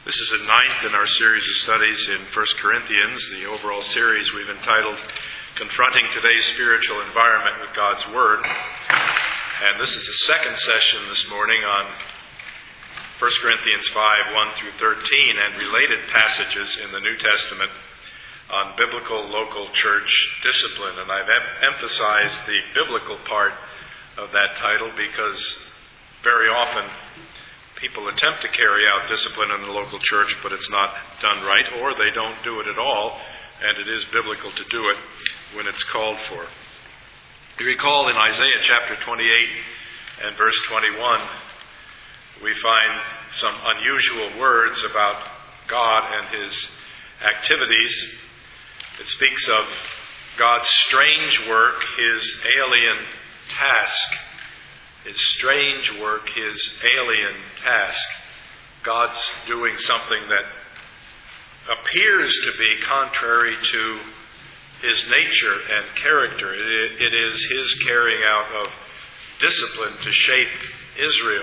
This is the ninth in our series of studies in 1 Corinthians, the overall series we've entitled Confronting Today's Spiritual Environment with God's Word. And this is the second session this morning on 1 Corinthians 5, 1 through 13, and related passages in the New Testament on biblical local church discipline. And I've emphasized the biblical part of that title because very often people attempt to carry out discipline in the local church, but it's not done right, or they don't do it at all, and it is biblical to do it when it's called for. You recall in Isaiah chapter 28 and verse 21, we find some unusual words about God and His activities. It speaks of God's strange work, His alien task. His strange work, His alien task. God's doing something that appears to be contrary to His nature and character. It is His carrying out of discipline to shape Israel.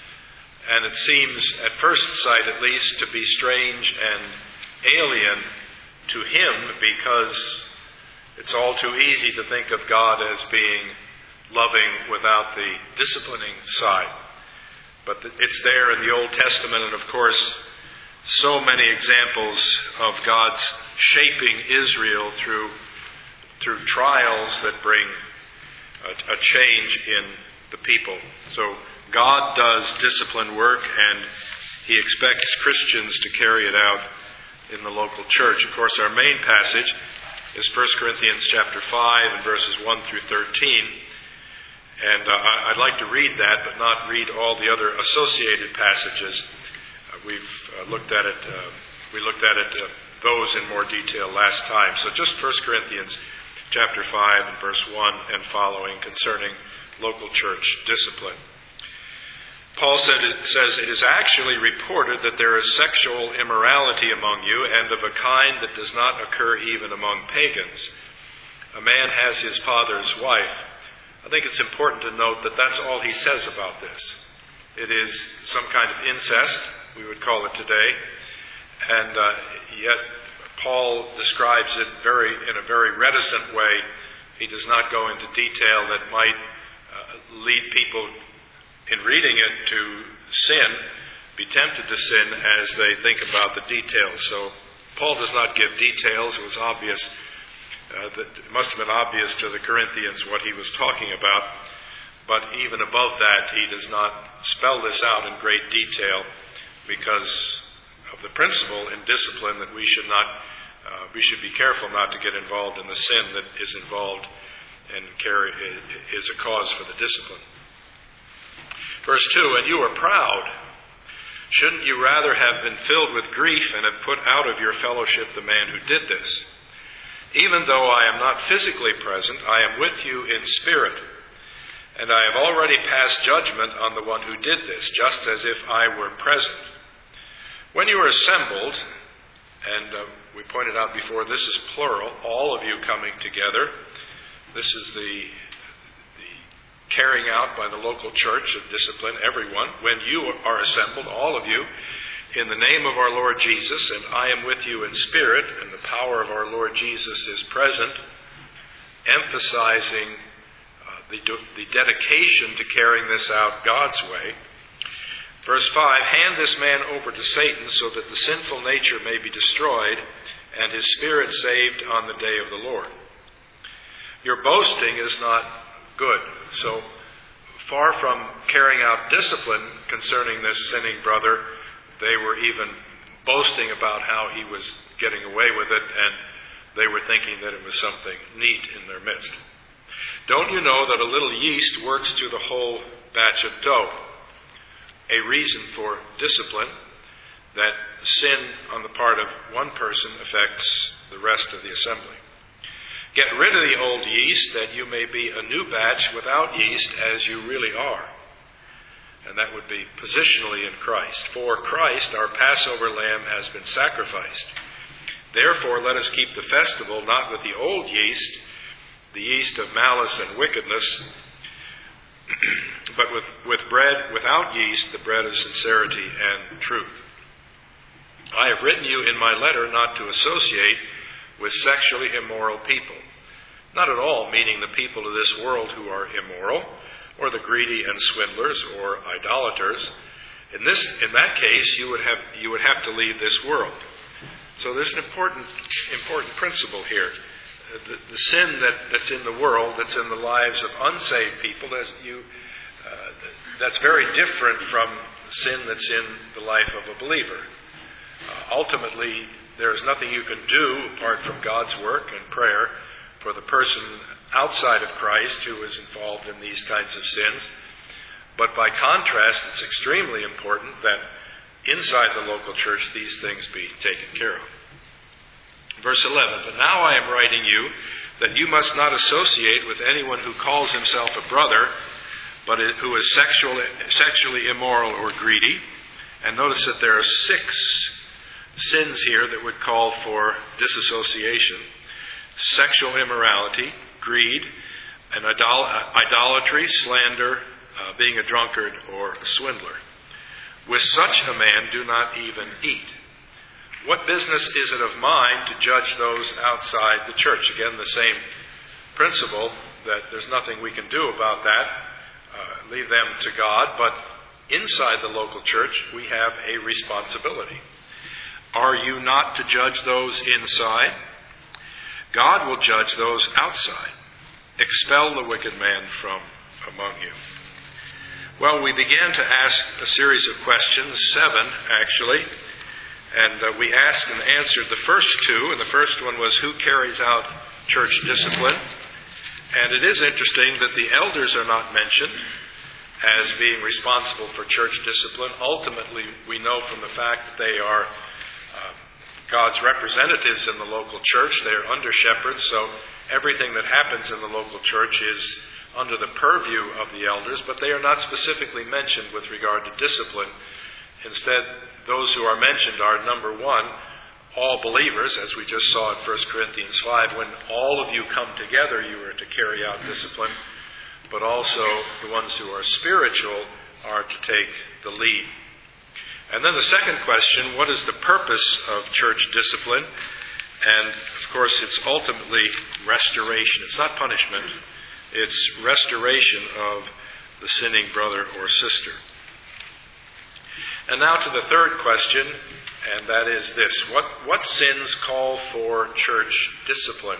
And it seems, at first sight at least, to be strange and alien to Him, because it's all too easy to think of God as being loving without the disciplining side. But it's there in the Old Testament, and of course, so many examples of God's shaping Israel through trials that bring a change in the people. So God does discipline work, and He expects Christians to carry it out in the local church. Of course, our main passage is 1 Corinthians chapter 5 and verses 1 through 13. And I'd like to read that, but not read all the other associated passages. We've looked at it. We looked at it those in more detail last time. So just 1 Corinthians chapter 5 and verse 1 and following concerning local church discipline. Paul says, "It is actually reported that there is sexual immorality among you, and of a kind that does not occur even among pagans. A man has his father's wife." I think it's important to note that that's all he says about this. It is some kind of incest, we would call it today, and yet Paul describes it in a very reticent way. He does not go into detail that might lead people in reading it to sin, be tempted to sin as they think about the details. So Paul does not give details. It was obvious. It must have been obvious to the Corinthians what he was talking about, but even above that, he does not spell this out in great detail because of the principle in discipline that we should be careful not to get involved in the sin that is involved and is a cause for the discipline. Verse 2, "And you are proud. Shouldn't you rather have been filled with grief and have put out of your fellowship the man who did this? Even though I am not physically present, I am with you in spirit, and I have already passed judgment on the one who did this, just as if I were present. When you are assembled," and we pointed out before, this is plural, all of you coming together. This is the carrying out by the local church of discipline, everyone. "When you are assembled, all of you, in the name of our Lord Jesus, and I am with you in spirit, and the power of our Lord Jesus is present," emphasizing the dedication to carrying this out God's way. Verse 5, "Hand this man over to Satan so that the sinful nature may be destroyed and his spirit saved on the day of the Lord. Your boasting is not good." So far from carrying out discipline concerning this sinning brother, they were even boasting about how he was getting away with it, and they were thinking that it was something neat in their midst. "Don't you know that a little yeast works to the whole batch of dough?" A reason for discipline, that sin on the part of one person affects the rest of the assembly. "Get rid of the old yeast, that you may be a new batch without yeast, as you really are." And that would be positionally in Christ. "For Christ, our Passover lamb, has been sacrificed. Therefore, let us keep the festival not with the old yeast, the yeast of malice and wickedness, but with bread without yeast, the bread of sincerity and truth." I have written you in my letter not to associate with sexually immoral people. Not at all meaning the people of this world who are immoral, or the greedy and swindlers, or idolaters. In that case, you would have to leave this world. So there's an important principle here. The sin that's in the world, that's in the lives of unsaved people, that's very different from sin that's in the life of a believer. Ultimately, there is nothing you can do apart from God's work and prayer for the person outside of Christ who is involved in these kinds of sins. But by contrast, it's extremely important that inside the local church these things be taken care of. Verse 11, but now I am writing you that you must not associate with anyone who calls himself a brother, but who is sexually immoral or greedy. And notice that there are 6 sins here that would call for disassociation: sexual immorality, greed, and idolatry, slander, being a drunkard or a swindler. With such a man do not even eat. What business is it of mine to judge those outside the church? Again, the same principle that there's nothing we can do about that. Leave them to God. But inside the local church, we have a responsibility. Are you not to judge those inside? God will judge those outside. Expel the wicked man from among you. Well, we began to ask a series of questions, 7 actually, and we asked and answered the first 2, and the first one was who carries out church discipline. And it is interesting that the elders are not mentioned as being responsible for church discipline. Ultimately, we know from the fact that they are God's representatives in the local church. They are under shepherds, so everything that happens in the local church is under the purview of the elders, but they are not specifically mentioned with regard to discipline. Instead, those who are mentioned are, number 1, all believers, as we just saw in 1 Corinthians 5. When all of you come together, you are to carry out discipline, but also the ones who are spiritual are to take the lead. And then the second question, what is the purpose of church discipline? And, of course, it's ultimately restoration. It's not punishment. It's restoration of the sinning brother or sister. And now to the third question, and that is this. What sins call for church discipline?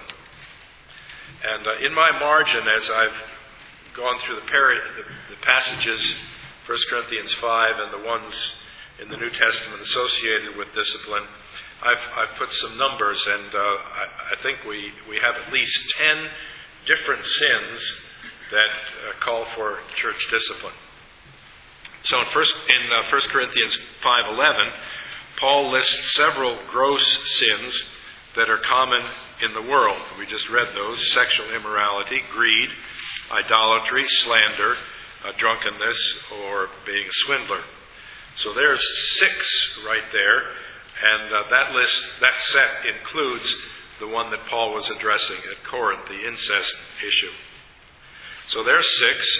And in my margin, as I've gone through the passages, 1 Corinthians 5 and the ones in the New Testament associated with discipline, I've put some numbers, and I think we have at least 10 different sins that call for church discipline. So in 1 Corinthians 5:11, Paul lists several gross sins that are common in the world. We just read those: sexual immorality, greed, idolatry, slander, drunkenness, or being a swindler. So there's 6 right there, and that set includes the one that Paul was addressing at Corinth, the incest issue. So there's 6.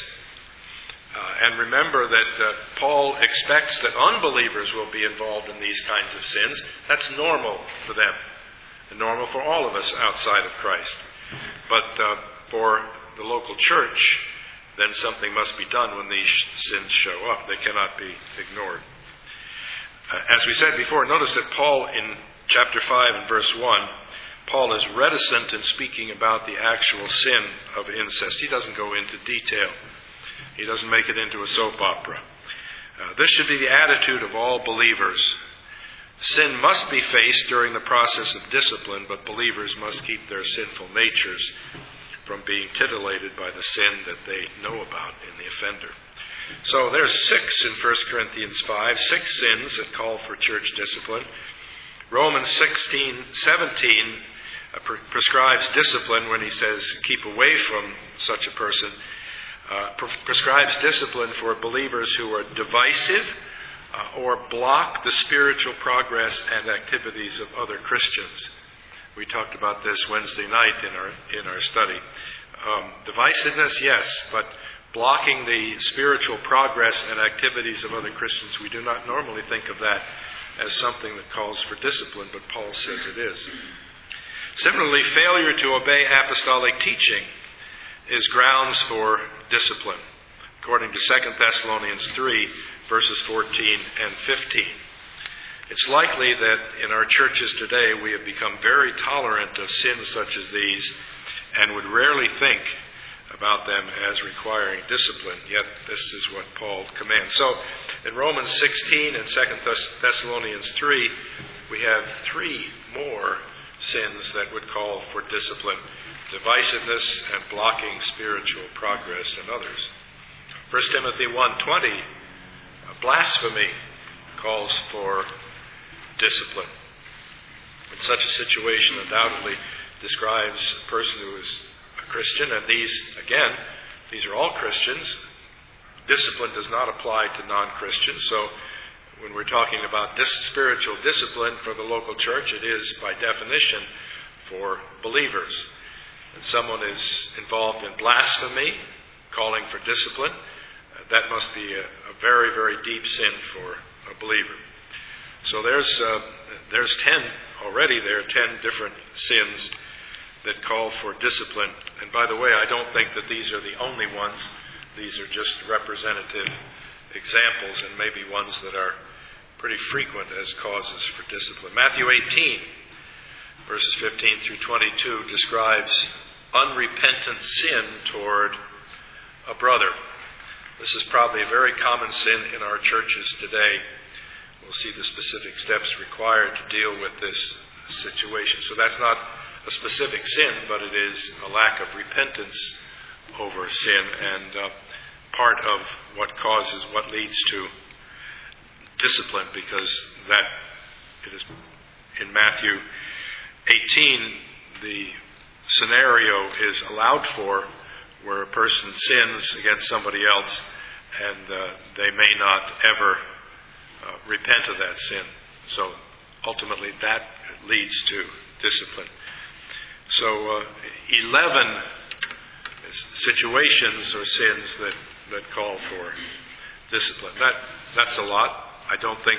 And remember that Paul expects that unbelievers will be involved in these kinds of sins. That's normal for them, and normal for all of us outside of Christ. But for the local church, then something must be done when these sins show up. They cannot be ignored. As we said before, notice that Paul in chapter 5 and verse 1, Paul is reticent in speaking about the actual sin of incest. He doesn't go into detail. He doesn't make it into a soap opera. This should be the attitude of all believers. Sin must be faced during the process of discipline, but believers must keep their sinful natures from being titillated by the sin that they know about in the offender. So there's 6 in 1 Corinthians 5, 6 sins that call for church discipline. Romans 16:17 prescribes discipline when he says keep away from such a person. Prescribes discipline for believers who are divisive or block the spiritual progress and activities of other Christians. We talked about this Wednesday night in our study. Divisiveness, yes, but blocking the spiritual progress and activities of other Christians. We do not normally think of that as something that calls for discipline, but Paul says it is. Similarly, failure to obey apostolic teaching is grounds for discipline, according to 2 Thessalonians 3, verses 14 and 15. It's likely that in our churches today we have become very tolerant of sins such as these and would rarely think about them as requiring discipline, yet this is what Paul commands. So in Romans 16 and 2 Thessalonians 3, we have three more sins that would call for discipline: divisiveness and blocking spiritual progress in others. 1 Timothy 1:20, blasphemy calls for discipline. In such a situation, undoubtedly describes a person who is a Christian, and these are all Christians. Discipline does not apply to non-Christians, so when we're talking about spiritual discipline for the local church, it is by definition for believers. And someone is involved in blasphemy, calling for discipline, that must be a very, very deep sin for a believer. So there's 10 already. There are 10 different sins that call for discipline. And by the way, I don't think that these are the only ones. These are just representative examples and maybe ones that are pretty frequent as causes for discipline. Matthew 18, verses 15 through 22, describes unrepentant sin toward a brother. This is probably a very common sin in our churches today. We'll see the specific steps required to deal with this situation. So that's not a specific sin, but it is a lack of repentance over sin, and part of what leads to discipline, because that it is in Matthew 18, the scenario is allowed for where a person sins against somebody else and they may not ever repent of that sin. So ultimately that leads to discipline. So 11 situations or sins that call for discipline. That's a lot. I don't think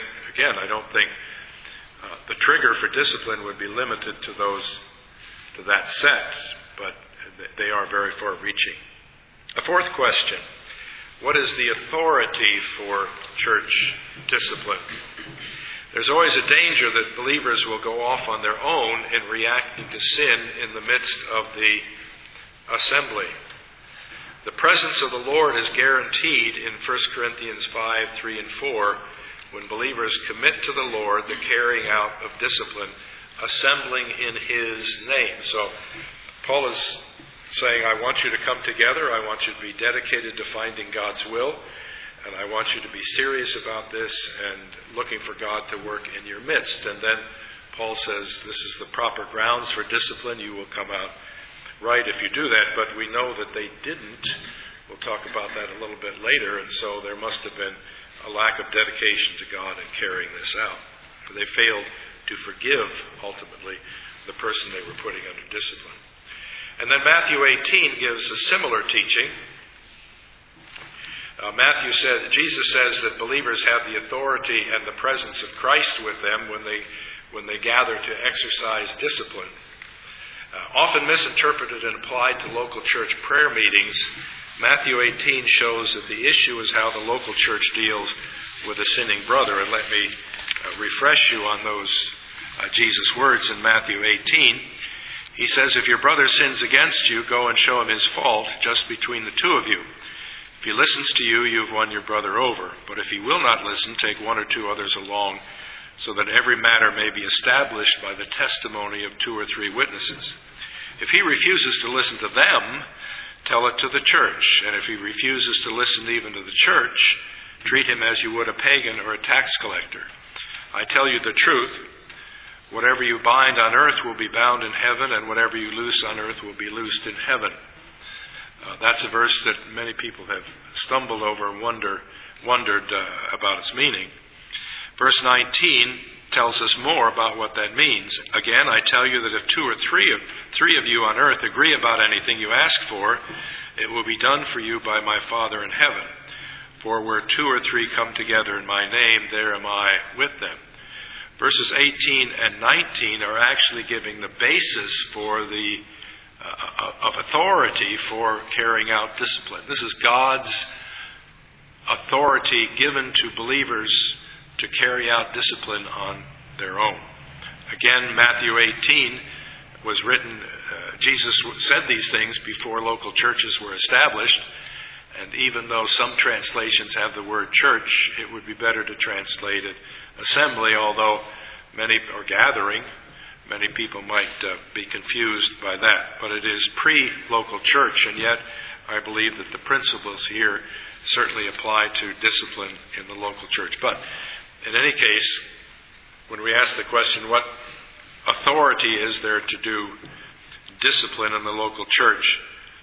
the trigger for discipline would be limited to that set, but they are very far-reaching. A fourth question: what is the authority for church discipline? There's always a danger that believers will go off on their own in reacting to sin in the midst of the assembly. The presence of the Lord is guaranteed in 1 Corinthians 5, 3, and 4, when believers commit to the Lord the carrying out of discipline, assembling in His name. So Paul is saying, I want you to come together, I want you to be dedicated to finding God's will, and I want you to be serious about this and looking for God to work in your midst. And then Paul says this is the proper grounds for discipline. You will come out right if you do that, but we know that they didn't. We'll talk about that a little bit later, and so there must have been a lack of dedication to God in carrying this out. They failed to forgive, ultimately, the person they were putting under discipline. And then Matthew 18 gives a similar teaching. Jesus says that believers have the authority and the presence of Christ with them when they gather to exercise discipline. Often misinterpreted and applied to local church prayer meetings, Matthew 18 shows that the issue is how the local church deals with a sinning brother. And let me refresh you on those Jesus' words in Matthew 18. He says, if your brother sins against you, go and show him his fault just between the two of you. If he listens to you, you've won your brother over. But if he will not listen, take one or two others along, so that every matter may be established by the testimony of 2 or 3 witnesses. If he refuses to listen to them, tell it to the church. And if he refuses to listen even to the church, treat him as you would a pagan or a tax collector. I tell you the truth, whatever you bind on earth will be bound in heaven, and whatever you loose on earth will be loosed in heaven. That's a verse that many people have stumbled over and wondered about its meaning. Verse 19 tells us more about what that means. Again, I tell you that if 2 or 3 of you on earth agree about anything you ask for, it will be done for you by my Father in heaven. For where 2 or 3 come together in my name, there am I with them. Verses 18 and 19 are actually giving the basis for of authority for carrying out discipline. This is God's authority given to believers to carry out discipline on their own. Again, Matthew 18 was written, Jesus said these things before local churches were established. And even though some translations have the word church, it would be better to translate it assembly, although or gathering, many people might be confused by that. But it is pre-local church, and yet I believe that the principles here certainly apply to discipline in the local church. But in any case, when we ask the question, what authority is there to do discipline in the local church?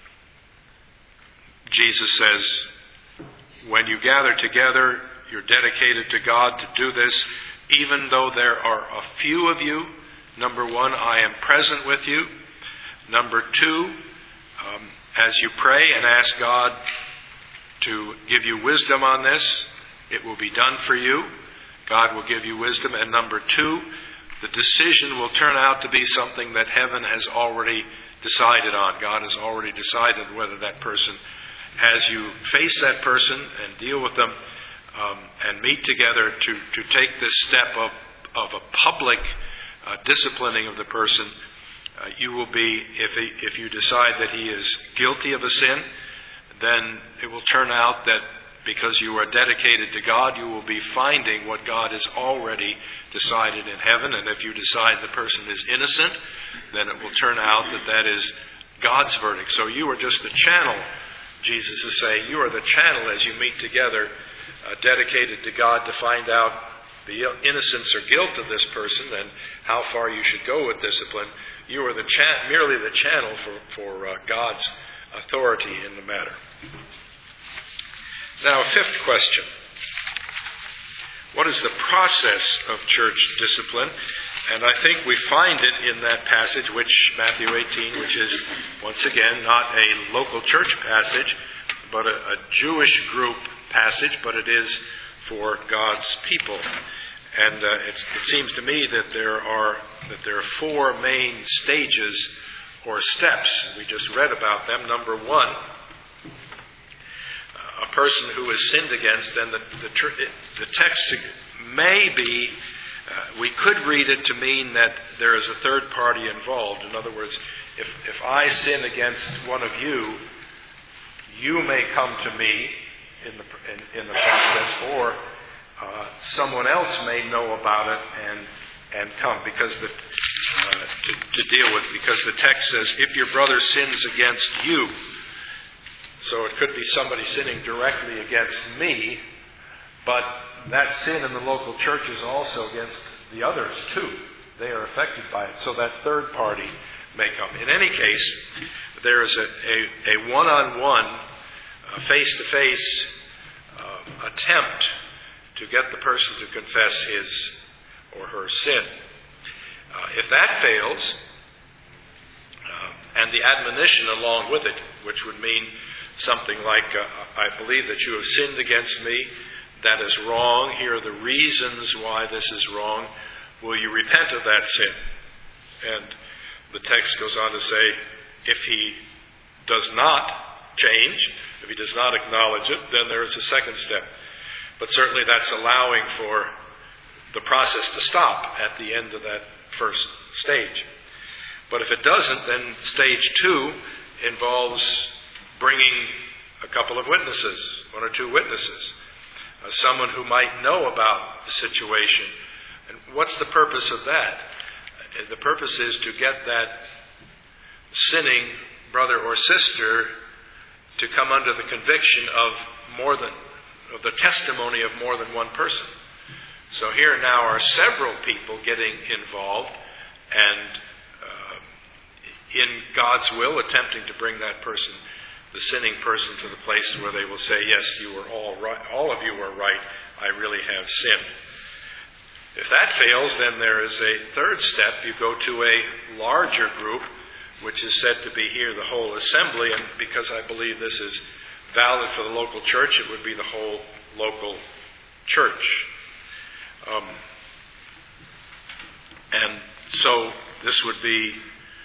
Jesus says, when you gather together, you're dedicated to God to do this, even though there are a few of you. Number 1, I am present with you. Number 2, as you pray and ask God to give you wisdom on this, it will be done for you. God will give you wisdom. And number 2, the decision will turn out to be something that heaven has already decided on. God has already decided whether that person, as you face that person and deal with them and meet together to take this step of a public disciplining of the person, you will be, if you decide that he is guilty of a sin, then it will turn out that because you are dedicated to God, you will be finding what God has already decided in heaven. And if you decide the person is innocent, then it will turn out that is God's verdict. So you are just the channel, Jesus is saying. You are the channel as you meet together, dedicated to God to find out the innocence or guilt of this person and how far you should go with discipline. You are merely the channel for God's authority in the matter. Now, a 5th question. What is the process of church discipline? And I think we find it in that passage, Matthew 18, which is, once again, not a local church passage, but a Jewish group passage, but it is for God's people. And it seems to me that there are 4 main stages or steps. We just read about them. Number 1, a person who is sinned against, and the text may be, we could read it to mean that there is a third party involved. In other words, if I sin against one of you, you may come to me in the process, or someone else may know about it and come because to deal with, because the text says, if your brother sins against you. So it could be somebody sinning directly against me, but that sin in the local church is also against the others too. They are affected by it. So that third party may come. In any case, there is a one-on-one, face-to-face attempt to get the person to confess his or her sin. If that fails, and the admonition along with it, which would mean something like, I believe that you have sinned against me, that is wrong, here are the reasons why this is wrong, will you repent of that sin? And the text goes on to say, if he does not change, if he does not acknowledge it, then there is a second step. But certainly that's allowing for the process to stop at the end of that first stage. But if it doesn't, then stage 2 involves bringing a couple of witnesses, 1 or 2 witnesses, someone who might know about the situation. And what's the purpose of that? The purpose is to get that sinning brother or sister to come under the conviction of the testimony of more than one person. So here now are several people getting involved and in God's will attempting to bring that person, the sinning person, to the place where they will say, yes, you were all right, all of you were right, I really have sinned. If that fails, then there is a third step. You go to a larger group, which is said to be here the whole assembly, and because I believe this is valid for the local church, it would be the whole local church. And so this would be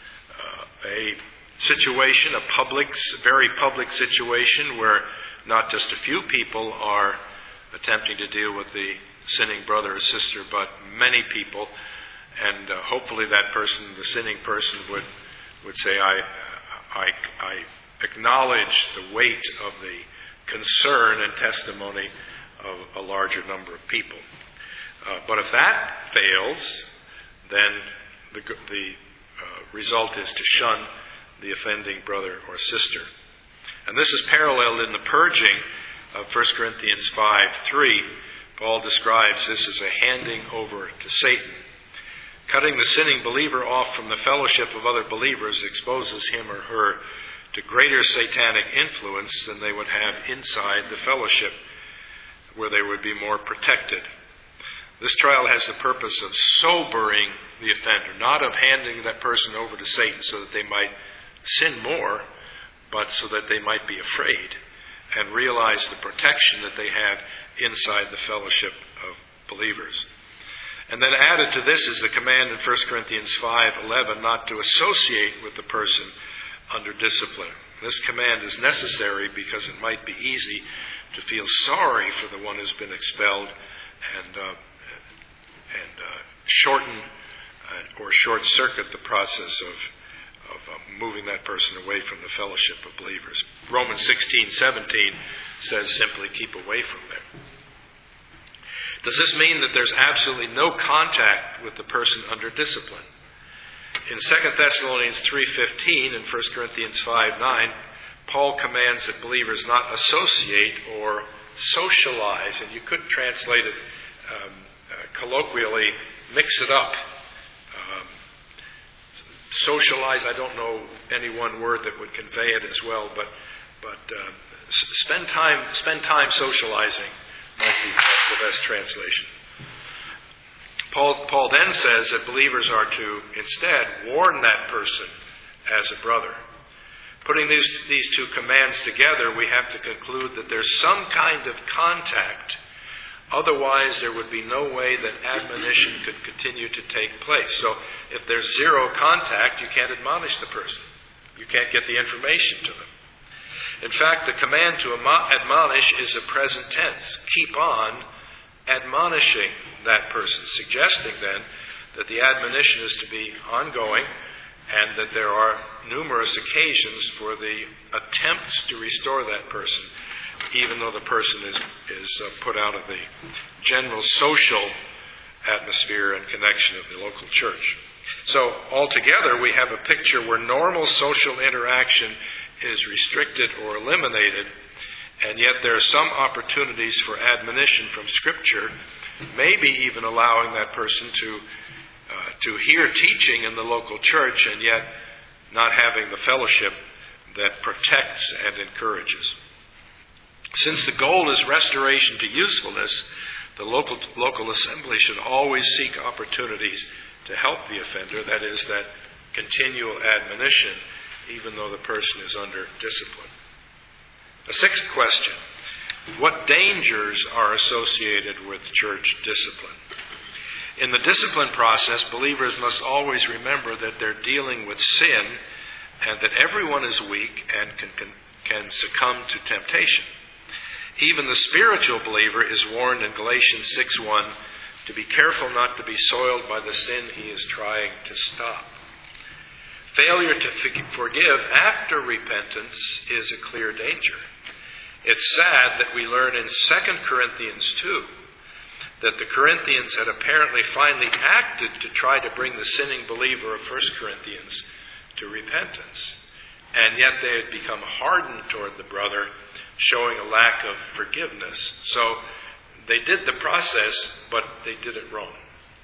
a situation, very public situation, where not just a few people are attempting to deal with the sinning brother or sister, but many people. And hopefully that person, the sinning person, would say, I acknowledge the weight of the concern and testimony of a larger number of people. But if that fails, then the result is to shun the offending brother or sister. And this is paralleled in the purging of 1 Corinthians 5:3. Paul describes this as a handing over to Satan. Cutting the sinning believer off from the fellowship of other believers exposes him or her to greater satanic influence than they would have inside the fellowship, where they would be more protected. This trial has the purpose of sobering the offender, not of handing that person over to Satan so that they might sin more, but so that they might be afraid and realize the protection that they have inside the fellowship of believers. And then added to this is the command in 1 Corinthians 5:11 not to associate with the person under discipline. This command is necessary because it might be easy to feel sorry for the one who's been expelled and shorten or short-circuit the process of moving that person away from the fellowship of believers. Romans 16:17 says simply, keep away from them. Does this mean that there's absolutely no contact with the person under discipline? In 2 Thessalonians 3:15 and 1 Corinthians 5:9, Paul commands that believers not associate or socialize, and you could translate it colloquially, mix it up. Socialize, I don't know any one word that would convey it as well, but spend time socializing might be the best translation. Paul then says that believers are to instead warn that person as a brother. Putting these two commands together, we have to conclude that there's some kind of contact. Otherwise, there would be no way that admonition could continue to take place. So if there's zero contact, you can't admonish the person. You can't get the information to them. In fact, the command to admonish is a present tense. Keep on admonishing that person, suggesting then that the admonition is to be ongoing and that there are numerous occasions for the attempts to restore that person, even though the person is put out of the general social atmosphere and connection of the local church. So altogether, we have a picture where normal social interaction is restricted or eliminated, and yet there are some opportunities for admonition from Scripture, maybe even allowing that person to hear teaching in the local church and yet not having the fellowship that protects and encourages. Since the goal is restoration to usefulness, the local assembly should always seek opportunities to help the offender, that is, that continual admonition, even though the person is under discipline. A sixth question: what dangers are associated with church discipline? In the discipline process, believers must always remember that they're dealing with sin and that everyone is weak and can succumb to temptation. Even the spiritual believer is warned in Galatians 6:1 to be careful not to be soiled by the sin he is trying to stop. Failure to forgive after repentance is a clear danger. It's sad that we learn in 2 Corinthians 2 that the Corinthians had apparently finally acted to try to bring the sinning believer of 1 Corinthians to repentance. And yet they had become hardened toward the brother, showing a lack of forgiveness. So they did the process, but they did it wrong.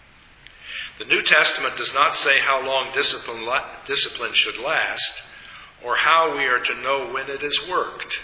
The New Testament does not say how long discipline should last or how we are to know when it has worked.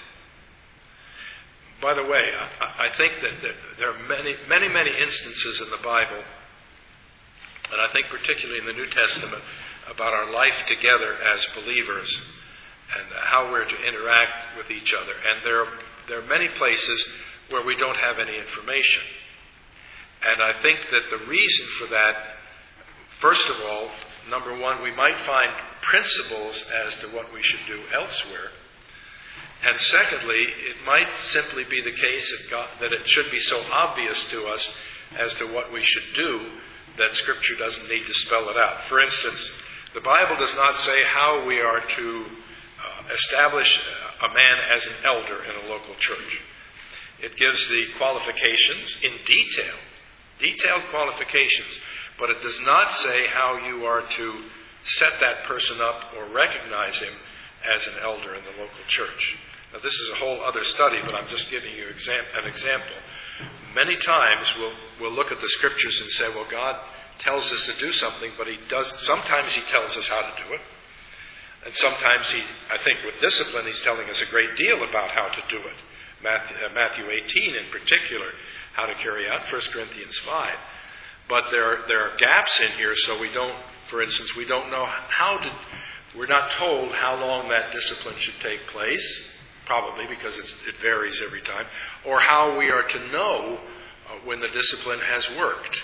By the way, I think that there are many instances in the Bible, and I think particularly in the New Testament, about our life together as believers and how we're to interact with each other. And there are many places where we don't have any information. And I think that the reason for that, first of all, number one, we might find principles as to what we should do elsewhere. And secondly, it might simply be the case that it should be so obvious to us as to what we should do that Scripture doesn't need to spell it out. For instance, the Bible does not say how we are to establish a man as an elder in a local church. It gives the qualifications in detailed qualifications, but it does not say how you are to set that person up or recognize him as an elder in the local church. Now, this is a whole other study, but I'm just giving you an example. Many times we'll look at the Scriptures and say, well, God tells us to do something, but sometimes He tells us how to do it. And sometimes I think with discipline, He's telling us a great deal about how to do it. Matthew 18 in particular, how to carry out 1 Corinthians 5. But there are gaps in here, so we don't, for instance, we don't know we're not told how long that discipline should take place, probably because it varies every time, or how we are to know when the discipline has worked.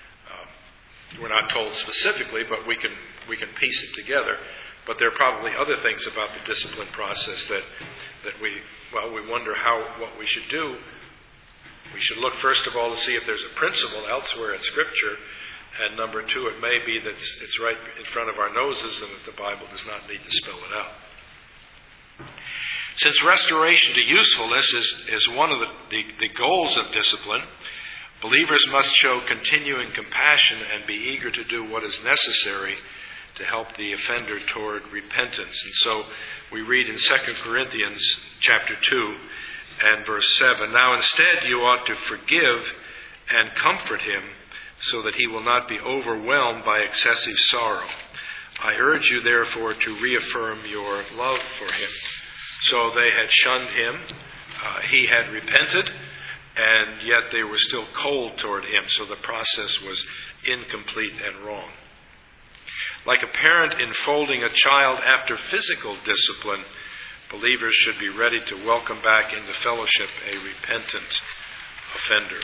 We're not told specifically, but we can piece it together. But there are probably other things about the discipline process that we wonder what we should do. We should look first of all to see if there's a principle elsewhere in Scripture, and number two, it may be that it's right in front of our noses and that the Bible does not need to spell it out. Since restoration to usefulness is one of the goals of discipline, believers must show continuing compassion and be eager to do what is necessary to help the offender toward repentance. And so we read in 2 Corinthians chapter 2 and verse 7, "Now instead you ought to forgive and comfort him so that he will not be overwhelmed by excessive sorrow. I urge you therefore to reaffirm your love for him." So they had shunned him, he had repented, and yet they were still cold toward him, so the process was incomplete and wrong. Like a parent enfolding a child after physical discipline, believers should be ready to welcome back into fellowship a repentant offender.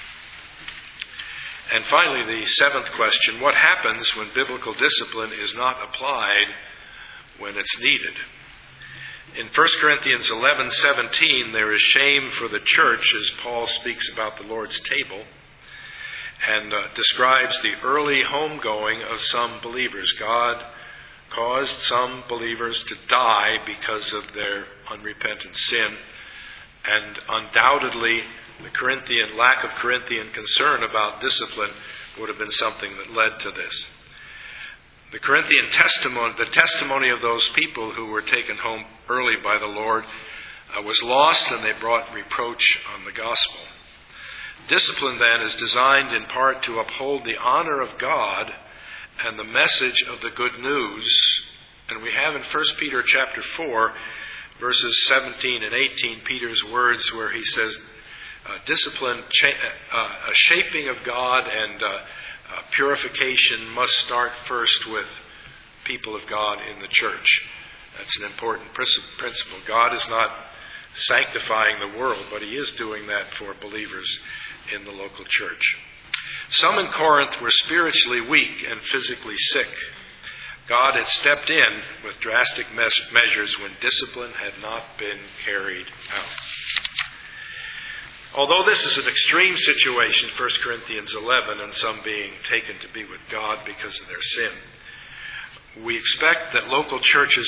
And finally, the seventh question, what happens when biblical discipline is not applied when it's needed? In 1 Corinthians 11:17, there is shame for the church as Paul speaks about the Lord's table and describes the early homegoing of some believers. God caused some believers to die because of their unrepentant sin, and undoubtedly the lack of Corinthian concern about discipline would have been something that led to this. The Corinthian testimony, the testimony of those people who were taken home early by the Lord, was lost, and they brought reproach on the gospel. Discipline, then, is designed in part to uphold the honor of God and the message of the good news. And we have in 1 Peter chapter 4, verses 17 and 18, Peter's words where he says, discipline, a shaping of God and purification must start first with people of God in the church. That's an important principle. God is not sanctifying the world, but He is doing that for believers in the local church. Some in Corinth were spiritually weak and physically sick. God had stepped in with drastic measures when discipline had not been carried out. Although this is an extreme situation, 1 Corinthians 11, and some being taken to be with God because of their sin, we can expect that local churches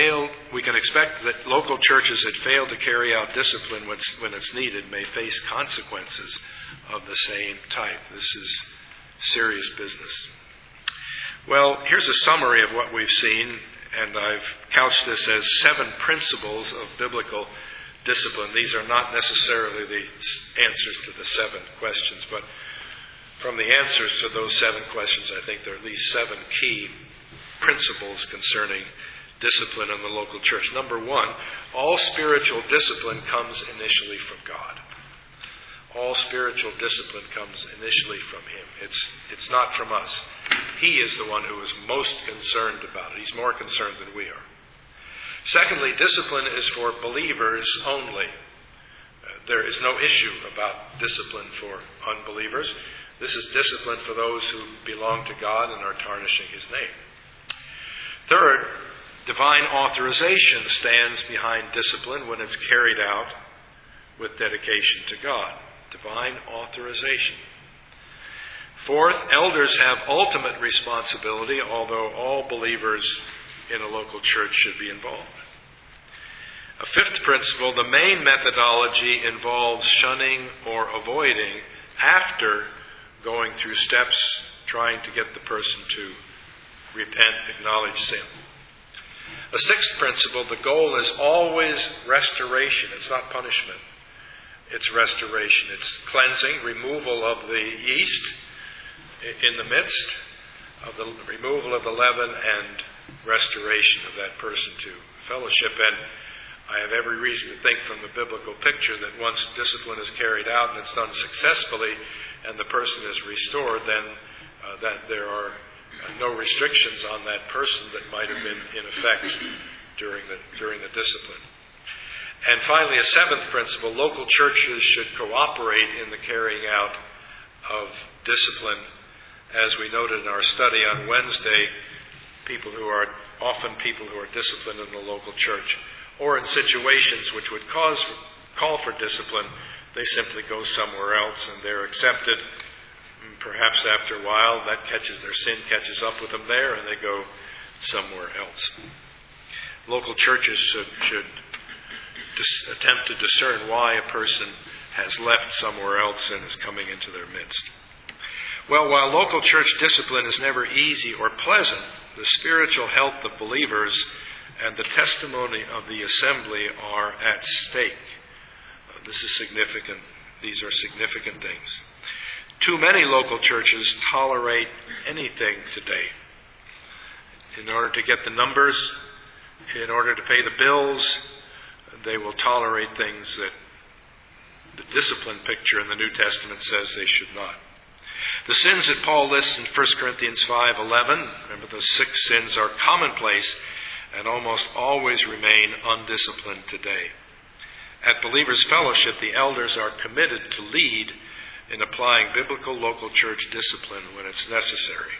that fail to carry out discipline when it's needed may face consequences of the same type. This is serious business. Well, here's a summary of what we've seen, and I've couched this as 7 principles of biblical discipline. These are not necessarily the answers to the 7 questions, but from the answers to those 7 questions, I think there are at least 7 key principles concerning discipline in the local church. Number 1, all spiritual discipline comes initially from God. All spiritual discipline comes initially from Him. It's not from us. He is the one who is most concerned about it. He's more concerned than we are. Secondly, discipline is for believers only. There is no issue about discipline for unbelievers. This is discipline for those who belong to God and are tarnishing His name. Third, divine authorization stands behind discipline when it's carried out with dedication to God. Divine authorization. Fourth, elders have ultimate responsibility, although all believers in a local church should be involved. A fifth principle, the main methodology involves shunning or avoiding after going through steps trying to get the person to repent, acknowledge sin. A sixth principle, the goal is always restoration. It's not punishment. It's restoration. It's cleansing, removal of the yeast in the midst of the removal of the leaven and restoration of that person to fellowship. And I have every reason to think from the biblical picture that once discipline is carried out and it's done successfully and the person is restored, then that there are no restrictions on that person that might have been in effect during the discipline. And finally, a seventh principle, local churches should cooperate in the carrying out of discipline. As we noted in our study on Wednesday, people who are disciplined in the local church, or in situations which would call for discipline, they simply go somewhere else and they're accepted. Perhaps after a while, their sin catches up with them there and they go somewhere else. Local churches should attempt to discern why a person has left somewhere else and is coming into their midst. Well, while local church discipline is never easy or pleasant, the spiritual health of believers and the testimony of the assembly are at stake. This is significant. These are significant things. Too many local churches tolerate anything today. In order to get the numbers, in order to pay the bills, they will tolerate things that the discipline picture in the New Testament says they should not. The sins that Paul lists in 1 Corinthians 5:11, remember those 6 sins are commonplace and almost always remain undisciplined today. At Believers Fellowship, the elders are committed to lead in applying biblical local church discipline when it's necessary.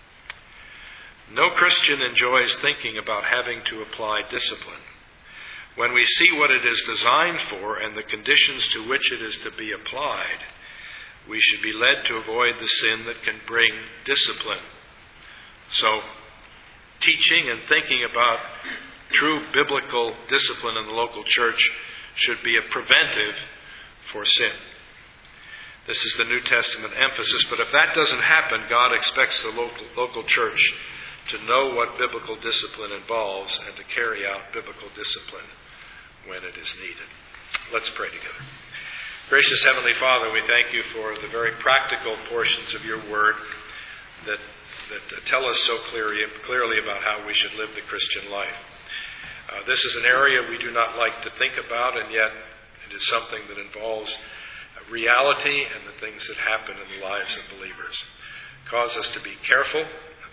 No Christian enjoys thinking about having to apply discipline. When we see what it is designed for and the conditions to which it is to be applied, we should be led to avoid the sin that can bring discipline. So, teaching and thinking about true biblical discipline in the local church should be a preventive for sin. This is the New Testament emphasis, but if that doesn't happen, God expects the local church to know what biblical discipline involves and to carry out biblical discipline when it is needed. Let's pray together. Gracious Heavenly Father, we thank you for the very practical portions of your word that tell us so clearly about how we should live the Christian life. This is an area we do not like to think about, and yet it is something that involves reality and the things that happen in the lives of believers. Cause us to be careful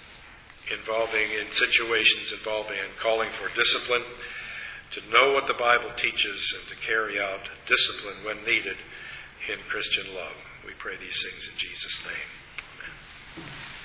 in situations involving and calling for discipline, to know what the Bible teaches and to carry out discipline when needed in Christian love. We pray these things in Jesus' name. Amen.